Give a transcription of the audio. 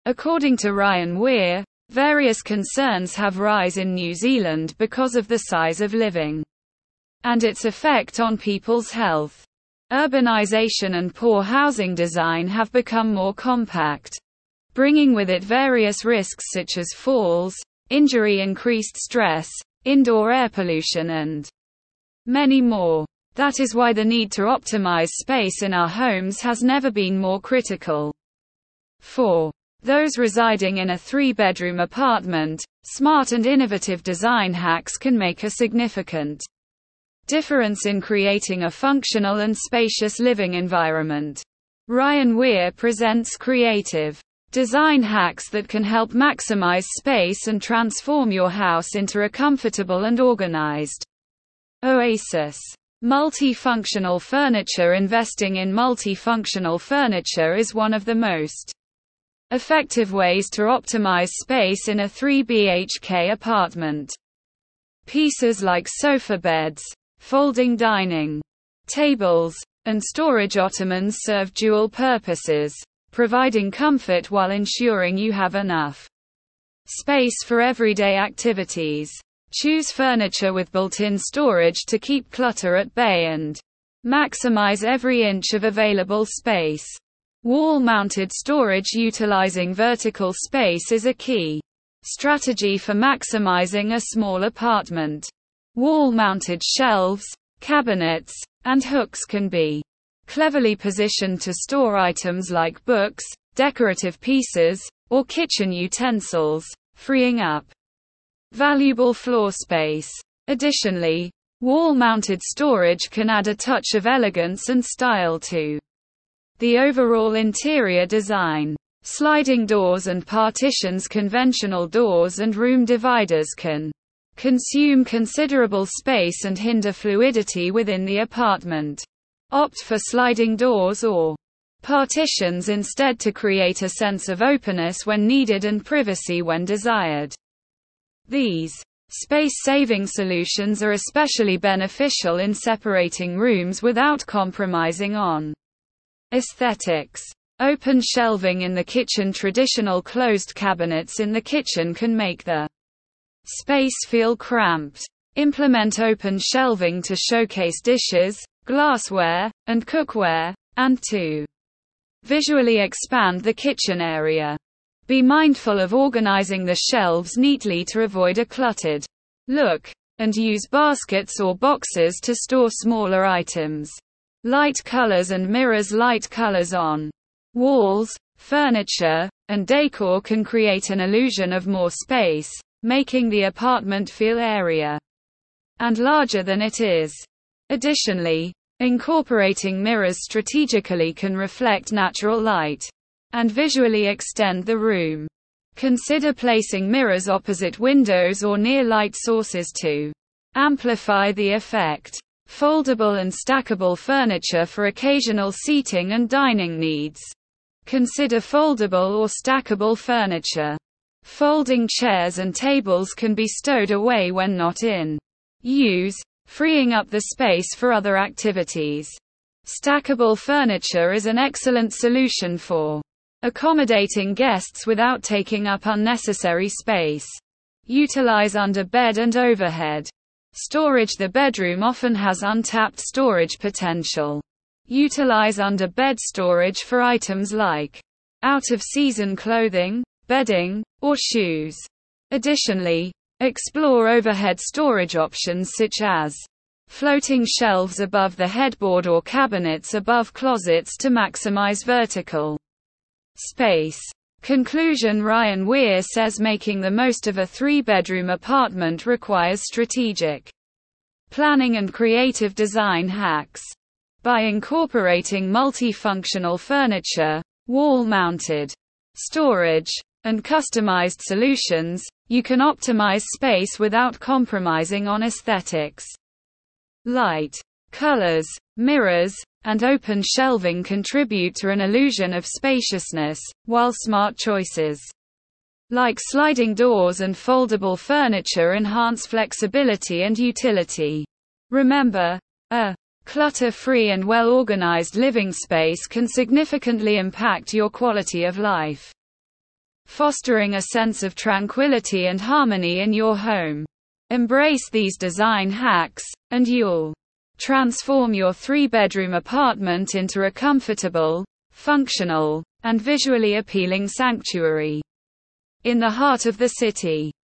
According to Ryan Weir, various concerns have risen in New Zealand because of the size of living and its effect on people's health. Urbanization and poor housing design have become more compact, bringing with it various risks such as falls, injury, increased stress, indoor air pollution, and many more. That is why the need to optimize space in our homes has never been more critical. For those residing in a 3-bedroom apartment, smart and innovative design hacks can make a significant difference in creating a functional and spacious living environment. Ryan Weir presents creative design hacks that can help maximize space and transform your house into a comfortable and organized oasis. Multifunctional furniture. Investing in multifunctional furniture is one of the most effective ways to optimize space in a 3 BHK apartment. Pieces like sofa beds, folding dining tables, and storage ottomans serve dual purposes, providing comfort while ensuring you have enough space for everyday activities. Choose furniture with built-in storage to keep clutter at bay and maximize every inch of available space. Wall-mounted storage. Utilizing vertical space is a key strategy for maximizing a small apartment. Wall-mounted shelves, cabinets, and hooks can be cleverly positioned to store items like books, decorative pieces, or kitchen utensils, freeing up valuable floor space. Additionally, wall-mounted storage can add a touch of elegance and style to the overall interior design. Sliding doors and partitions. Conventional doors and room dividers can consume considerable space and hinder fluidity within the apartment. Opt for sliding doors or partitions instead to create a sense of openness when needed and privacy when desired. These space-saving solutions are especially beneficial in separating rooms without compromising on aesthetics. Open shelving in the kitchen. Traditional closed cabinets in the kitchen can make the space feel cramped. Implement open shelving to showcase dishes, glassware, and cookware, and to visually expand the kitchen area. Be mindful of organizing the shelves neatly to avoid a cluttered look, and use baskets or boxes to store smaller items. Light colors and mirrors. Light colors on walls, furniture, and decor can create an illusion of more space, making the apartment feel airier and larger than it is. Additionally, incorporating mirrors strategically can reflect natural light and visually extend the room. Consider placing mirrors opposite windows or near light sources to amplify the effect. Foldable and stackable furniture for occasional seating and dining needs. Consider foldable or stackable furniture. Folding chairs and tables can be stowed away when not in use, freeing up the space for other activities. Stackable furniture is an excellent solution for accommodating guests without taking up unnecessary space. Utilize under bed and overhead storage. The bedroom often has untapped storage potential. Utilize under bed storage for items like out-of-season clothing, bedding, or shoes. Additionally, explore overhead storage options such as floating shelves above the headboard or cabinets above closets to maximize vertical space. Conclusion. Ryan Weir says making the most of a 3-bedroom apartment requires strategic planning and creative design hacks. By incorporating multifunctional furniture, wall-mounted storage, and customized solutions, you can optimize space without compromising on aesthetics. Light, colors, mirrors, and open shelving contribute to an illusion of spaciousness, while smart choices like sliding doors and foldable furniture enhance flexibility and utility. Remember, a clutter-free and well-organized living space can significantly impact your quality of life. fostering a sense of tranquility and harmony in your home. Embrace these design hacks, and you'll transform your 3-bedroom apartment into a comfortable, functional, and visually appealing sanctuary in the heart of the city.